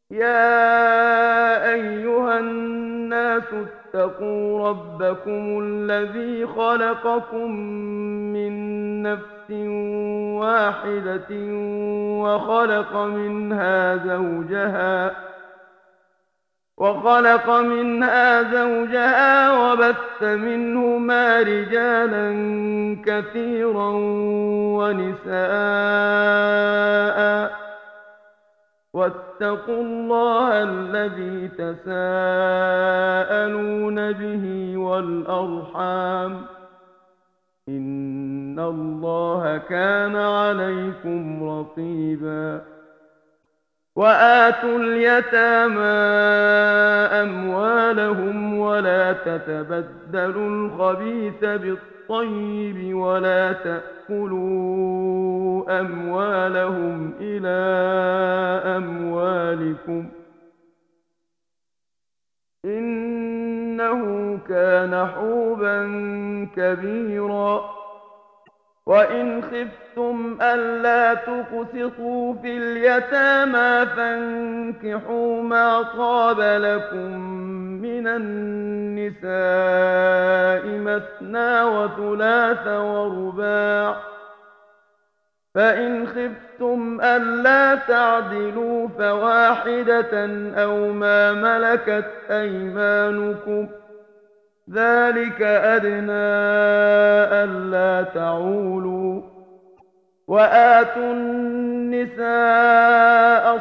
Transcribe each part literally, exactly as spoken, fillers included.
يا أيها الناس اتقوا ربكم الذي خلقكم من نفس واحدة وخلق منها زوجها وخلق منها زوجها وبث منهما رجالا كثيرا ونساء واتقوا الله الذي تساءلون به والأرحام إن الله كان عليكم رقيبا وآتوا اليتامى أموالهم ولا تتبدلوا الخبيث بالطيب ولا تأكلوا أموالهم إلى أموالكم إنه كان حوبا كبيرا وإن خفتم ألا تقسطوا في اليتامى فانكحوا ما طاب لكم من النساء مثنى وثلاث ورباع فإن خفتم ألا تعدلوا فواحدة أو ما ملكت أيمانكم ذلك أدنى ألا تعولوا وآتوا النساء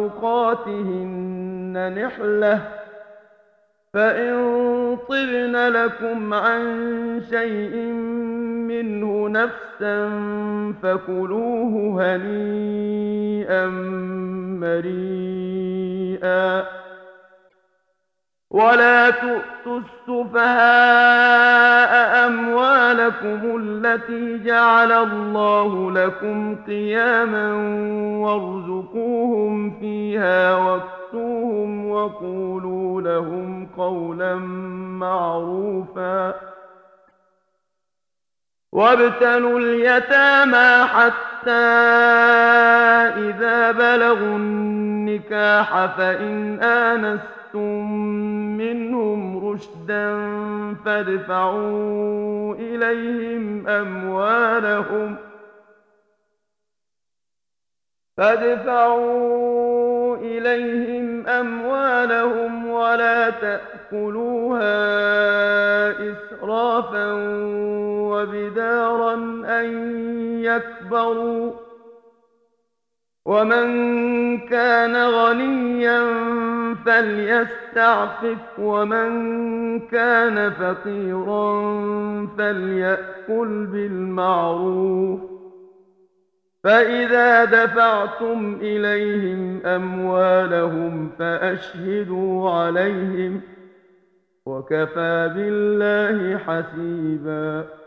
صدقاتهن نحلة فإن طبن لكم عن شيء منه نفسا فكلوه هنيئا مريئا ولا تؤتوا السفهاء أموالكم التي جعل الله لكم قياما وارزقوهم فيها واكسوهم وقولوا لهم قولا معروفا وابتلوا اليتامى حتى إذا بلغوا النكاح فإن آنستم منهم رشدا فادفعوا إليهم أموالهم فادفعوا إليهم أموالهم ولا تأكلوها إسرافا وبدارا أن يكبروا ومن كان غنيا فليستعفف ومن كان فقيرا فليأكل بالمعروف فإذا دفعتم إليهم أموالهم فأشهدوا عليهم وكفى بالله حسيبا